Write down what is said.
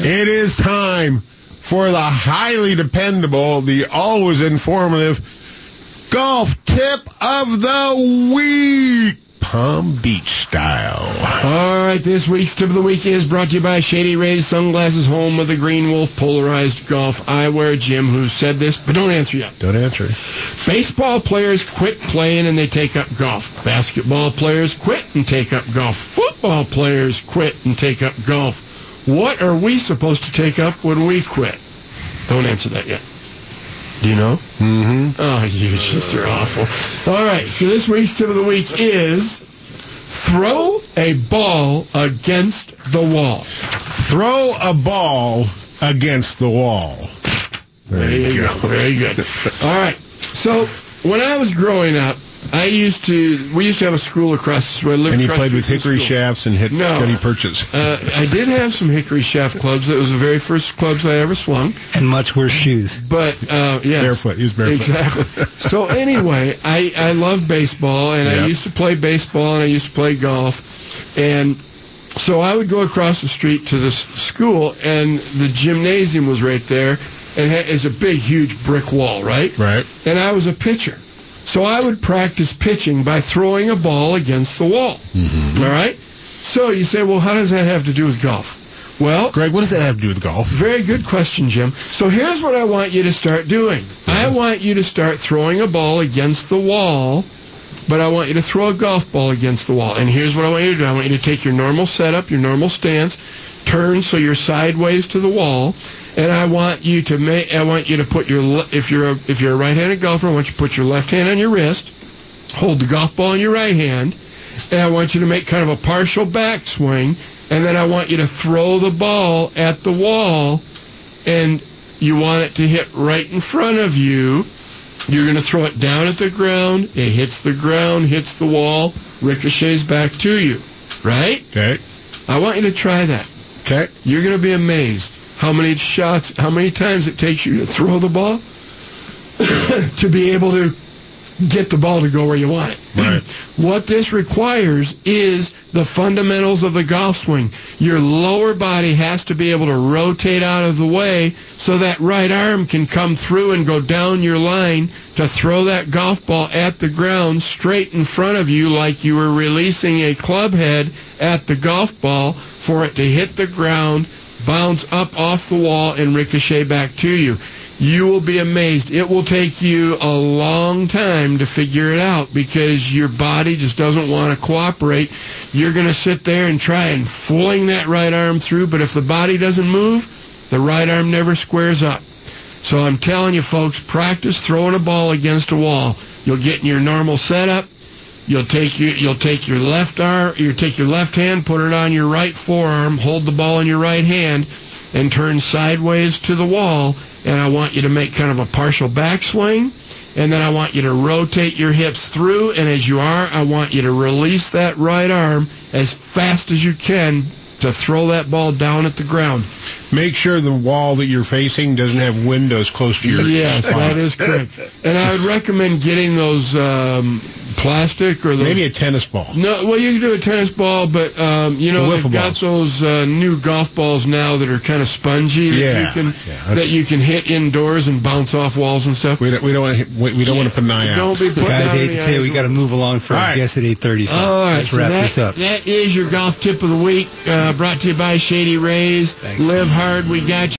It is time for the highly dependable, the always informative golf tip of the week. Palm Beach style. All right, this week's tip of the week is brought to you by Shady Rays Sunglasses, home of the Green Wolf Polarized Golf Eyewear. Jim, who said this, but don't answer yet. Don't answer. Baseball players quit playing and they take up golf. Basketball players quit and take up golf. Football players quit and take up golf. What are we supposed to take up when we quit? Don't answer that yet. Do you know? Mm-hmm. Oh, you just are awful. All right, so this week's tip of the week is throw a ball against the wall. Throw a ball against the wall. There you go. Very good. All right, so when I was growing up, we used to have a school across the street. And you played with hickory shafts and hit gutty perches. I did have some hickory shaft clubs. That was the very first clubs I ever swung. And much worse shoes. But, yes. Barefoot. He was barefoot. Exactly. So anyway, I love baseball, and I used to play baseball, and I used to play golf. And so I would go across the street to this school, and the gymnasium was right there, and it's a big, huge brick wall, right? Right. And I was a pitcher. So I would practice pitching by throwing a ball against the wall. Mm-hmm. All right? So you say, well, how does that have to do with golf? Well, Greg, what does that have to do with golf? Very good question, Jim. So here's what I want you to start doing. I want you to start throwing a ball against the wall, but I want you to throw a golf ball against the wall. And here's what I want you to do. I want you to take your normal setup, your normal stance, turn so you're sideways to the wall, and I want you to put your, if you're a right-handed golfer, I want you to put your left hand on your wrist, hold the golf ball in your right hand, and I want you to make kind of a partial backswing, and then I want you to throw the ball at the wall, and you want it to hit right in front of you. You're going to throw it down at the ground. It hits the ground, hits the wall, ricochets back to you. Right? Okay. I want you to try that. Okay. You're going to be amazed how many times it takes you to throw the ball to be able to get the ball to go where you want it. Right. What this requires is the fundamentals of the golf swing. Your lower body has to be able to rotate out of the way so that right arm can come through and go down your line to throw that golf ball at the ground straight in front of you like you were releasing a club head at the golf ball for it to hit the ground, bounce up off the wall, and ricochet back to you. You will be amazed. It will take you a long time to figure it out because your body just doesn't want to cooperate. You're going to sit there and try and fling that right arm through, but if the body doesn't move, the right arm never squares up. So I'm telling you, folks, practice throwing a ball against a wall. You'll get in your normal setup. You'll take your left hand, put it on your right forearm, hold the ball in your right hand, and turn sideways to the wall. And I want you to make kind of a partial backswing, and then I want you to rotate your hips through, and as you are, I want you to release that right arm as fast as you can to throw that ball down at the ground. Make sure the wall that you're facing doesn't have windows close to your Yes, spot. that is correct. And I would recommend getting those plastic or those... Maybe a tennis ball. No, well, you can do a tennis ball, but, they've got those new golf balls now that are kind of spungy that you can hit indoors and bounce off walls and stuff. We don't want to put an eye out. Don't be putting Guys, out I hate to tell you, we got to move along for a guess at 8:30. So all right, let's wrap this up. That is your golf tip of the week, brought to you by Shady Rays. Thanks. Live hard, we got you.